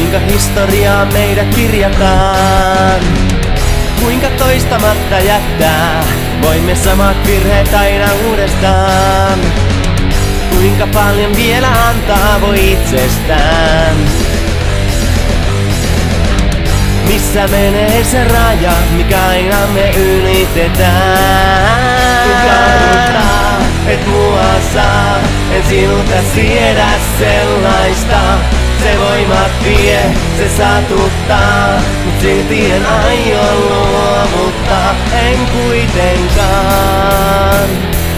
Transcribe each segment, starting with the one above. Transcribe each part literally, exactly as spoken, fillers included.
Kuinka historiaa meidät kirjataan, kuinka toistamatta jättää voimme samat virheet aina uudestaan. Kuinka paljon vielä antaa voi itsestään. Missä menee se raja, mikä aina me ylitetään? Tukahduttaa, et mua saa, en sinulta siedä sellaista. Se voimat vie, se satuttaa, mut silti en aio luovuttaa, en kuitenkaan.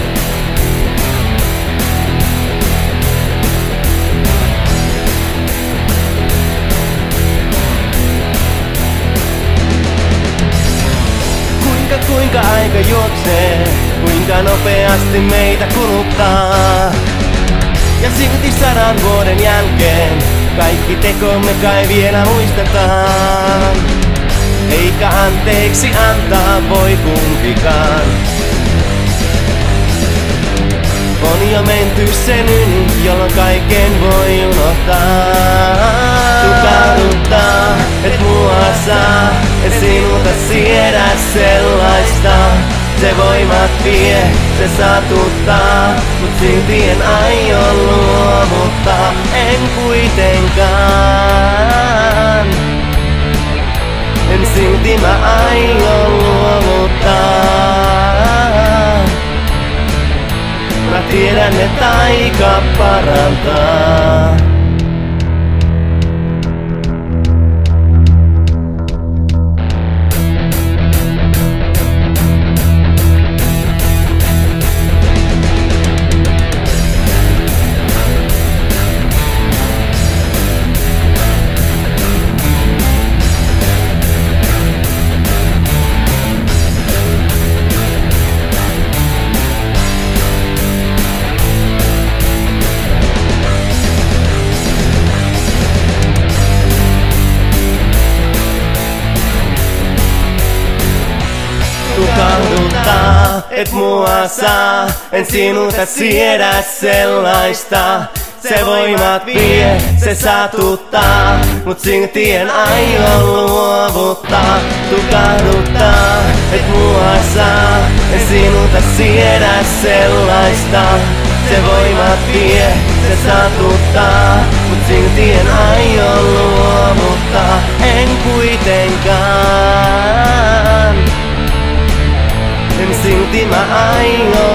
Kuinka kuinka aika juoksee, kuinka nopeasti meitä kuluttaa. Ja silti sadan vuoden jälkeen kaikki tekomme kai vielä muistetaan. Eikä anteeksi antaa voi kumpikaan. On jo menty sen yli, jolloin kaiken voi unohtaa. Tukahduttaa, et mua saa, en sinulta siedä sellaista. Se voimat vie, se satuttaa, mut silti en aio luovuttaa, en kuitenkaan. En silti mä aio luovuttaa. Mä tiedän, että aika parantaa. Tukahduttaa, et mua saa, en sinulta siedä sellaista. Se voimat vie, se satuttaa, mut silti en aio luovuttaa. Tukahduttaa, et mua saa, en sinulta siedä sellaista. Se voimat vie, se satuttaa, mut silti en aio luovuttaa, en kuitenkaan. En silti mä aio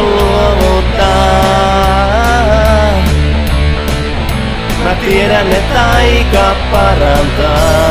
luovuttaa. Mä tiedän, että aika parantaa.